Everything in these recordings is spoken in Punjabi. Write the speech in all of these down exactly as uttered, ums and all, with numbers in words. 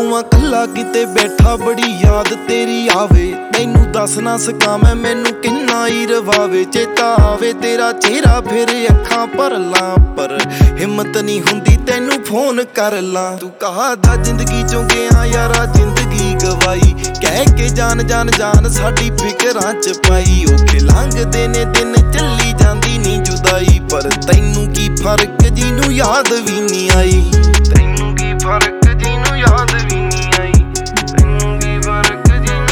ਆ ਕੱਲਾ ਕਿਤੇ ਬੈਠਾ ਬੜੀ ਯਾਦ ਤੇਰੀ ਆਵੇ। ਤੈਨੂੰ ਦੱਸ ਨਾ ਸਕਾਂ ਮੈਂ ਮੈਨੂੰ ਕਿੰਨਾ ਹੀ ਰਵਾਵੇ। ਚੇਤਾ ਆਵੇ ਤੇਰਾ ਚਿਹਰਾ ਫਿਰ ਅੱਖਾਂ ਭਰ ਲਾਂ, ਪਰ ਹਿੰਮਤ ਨਹੀਂ ਹੁੰਦੀ ਤੈਨੂੰ ਫੋਨ ਕਰ ਲਾਂ। ਤੂੰ ਕਹਾਦਾ ਜ਼ਿੰਦਗੀ ਚੋਂ ਗਿਆ ਯਾਰਾ ਜ਼ਿੰਦਗੀ ਗਵਾਈ, ਕਹਿ ਕੇ ਜਾਨ ਜਾਨ ਜਾਨ ਸਾਡੀ ਫਿਕਰਾਂ ਚ ਪਾਈ। ਔਖੇ ਲੰਘਦੇ ਨੇ ਦਿਨ ਚੱਲੀ ਜਾਂਦੀ ਨੀ ਜੁਦਾਈ, ਪਰ ਤੈਨੂੰ ਕੀ ਫਰਕ ਜਿਹਨੂੰ ਯਾਦ ਵੀ ਨਹੀਂ ਆਈ। ਤੈਨੂੰ ਕੀ ਫਰਕ ਜਿਹਨੂੰ ਯਾਦ ਵੀ ਨਹੀਂ ਆਈ। ਤੈਨੂੰ ਕੀ ਫਰਕ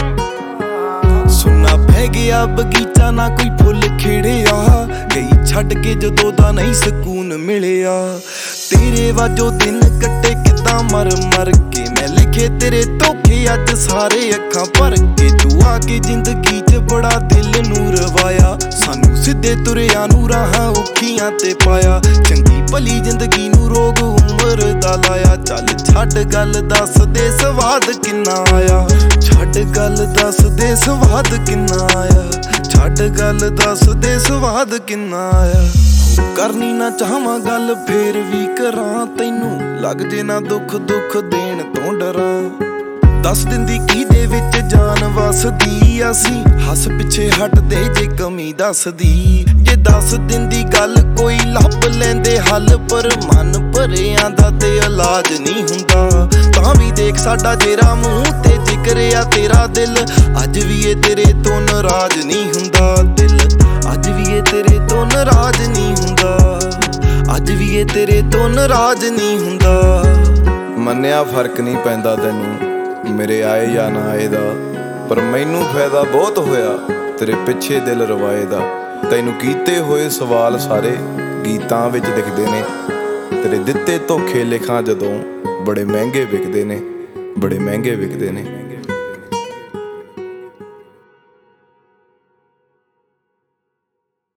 ਜਿਹਨੂੰ। ਸੁਣਨਾ ਪੈ ਗਿਆ ਬਗੀਚਾ ਨਾ ਕੋਈ ਫੁੱਲ ਖਿੜਿਆ, ਗਈ ਛੱਡ ਕੇ ਜਦੋਂ ਦਾ ਨਹੀਂ ਸਕੂਨ ਮਿਲਿਆ। ਤੇਰੇ ਵਾਜੋ ਦਿਨ ਕੱਟੇ ਕਿੱਦਾਂ ਮਰ ਮਰ ਕੇ, ਮੈਂ ਲਿਖੇ ਤੇਰੇ ਧੋਖੇ ਅੱਜ ਸਾਰੇ ਅੱਖਾਂ ਭਰ ਕੇ। ਤੂੰ ਆ ਕੇ ਜ਼ਿੰਦਗੀ ਚ ਬੜਾ ਦਿਲ ਨੂੰ ਰਵਾਇਆ, ਸਾਨੂੰ ਸਿੱਧੇ ਤੁਰਿਆਂ ਨੂੰ ਰਾਹਾਂ ਔਖੀਆਂ ਤੇ ਪਾਇਆ। ਚੰਗੀ ਭਲੀ ਜ਼ਿੰਦਗੀ ਨੂੰ ਰੋਗ ਉਮਰ ਦਾ ਲਾਇਆ। ਚੱਲ ਛੱਡ ਗੱਲ ਦੱਸ ਦੇ ਸਵਾਦ ਕਿੰਨਾ ਆਇਆ। ਛੱਡ ਗੱਲ ਦੱਸ ਦੇ ਸਵਾਦ ਕਿੰਨਾ ਆਇਆ। ਛੱਡ ਗੱਲ ਦੱਸ ਦੇ ਸਵਾਦ ਕਿੰਨਾ ਆਇਆ। ਕਰਨੀ ਨਾ ਚਾਹਾਂ ਗੱਲ ਫੇਰ ਵੀ ਕਰਾਂ, ਤੈਨੂੰ ਲੱਗ ਜੇ ਨਾ ਦੁੱਖ ਦੁੱਖ ਦੇਣ ਤੋਂ ਡਰਾਂ। ਦੱਸ ਦਿੰਦੀ ਕੀ ਦੇ ਵਿੱਚ ਜਾਨ ਵਸਦੀ, ਅਸੀਂ ਹੱਸ ਪਿੱਛੇ ਹਟਦੇ ਜੇ ਕਮੀ ਦੱਸਦੀ। ਜੇ ਦੱਸ ਦਿੰਦੀ ਗੱਲ ਕੋਈ ਲੱਭ ਲੈਂਦੇ ਹੱਲ, ਪਰ ਮਨ ਭਰਿਆਂ ਦਾ ਤੇ ਇਲਾਜ ਨਹੀਂ ਹੁੰਦਾ। ਤਾਂ ਵੀ ਦੇਖ ਸਾਡਾ ਜਿਹੜਾ ਮੂੰਹ ਤੇ ਜ਼ਿਕਰ ਆ ਤੇਰਾ ਦਿਲ, ਅੱਜ ਵੀ ਇਹ ਤੇਰੇ ਤੋਂ ਨਾਰਾਜ਼ ਨਹੀਂ ਹੁੰਦਾ। ਦਿਲ ਅੱਜ ਵੀ ਇਹ ਤੇਰੇ ਤੋਂ ਨਾਰਾਜ਼ ਨਹੀਂ ਹੁੰਦਾ। ਅੱਜ ਵੀ ਇਹ ਤੇਰੇ ਤੋਂ ਨਾਰਾਜ਼ ਨਹੀਂ ਹੁੰਦਾ। ਮੰਨਿਆ ਫਰਕ ਨਹੀਂ ਪੈਂਦਾ ਤੈਨੂੰ ਮੇਰੇ ਆਏ ਜਾਂ ਨਾ ਆਏ ਦਾ, ਪਰ ਮੈਨੂੰ ਫਾਇਦਾ ਬਹੁਤ ਹੋਇਆ ਤੇਰੇ ਪਿੱਛੇ ਦਿਲ ਰਵਾਏ ਦਾ। ਤੈਨੂੰ ਕੀਤੇ ਹੋਏ ਸਵਾਲ ਸਾਰੇ ਗੀਤਾਂ ਵਿੱਚ ਦਿਖਦੇ ਨੇ, ਤੇਰੇ ਦਿੱਤੇ ਧੋਖੇ ਲਿਖਾਂ ਜਦੋਂ ਬੜੇ ਮਹਿੰਗੇ ਵਿਕਦੇ ਨੇ, ਬੜੇ ਮਹਿੰਗੇ ਵਿਕਦੇ ਨੇ।